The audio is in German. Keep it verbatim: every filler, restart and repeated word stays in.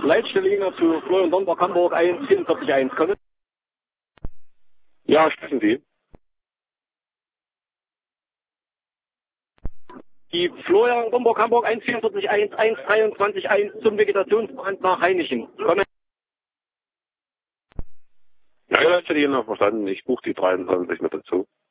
Leitstelle zu Florian Dornbach Hamburg eins vierundvierzig eins. Kommen? Ja, sprechen Sie. Die Florian Dornbach Hamburg eins vierundvierzig eins, eins dreiundzwanzig eins zum Vegetationsbrand nach Heinichen. Kommen? Ja, ja, das hätte ich noch verstanden. Ich buche die dreiundzwanzig mit dazu.